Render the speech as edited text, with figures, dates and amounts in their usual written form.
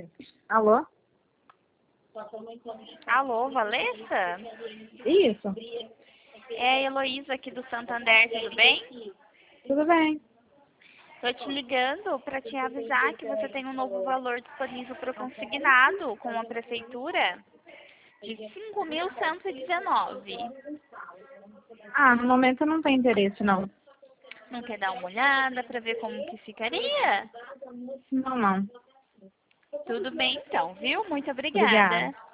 Alô? Alô, Valessa? Isso, É a Heloísa aqui do Santander, tudo bem? tudo bem. Tô te ligando para te avisar que você tem um novo valor disponível para o consignado com a prefeitura de 5.119. Ah, no momento eu não tenho interesse, não. Não quer dar uma olhada para ver como que ficaria? Não, não. Tudo bem então, viu? Muito Obrigada. obrigada.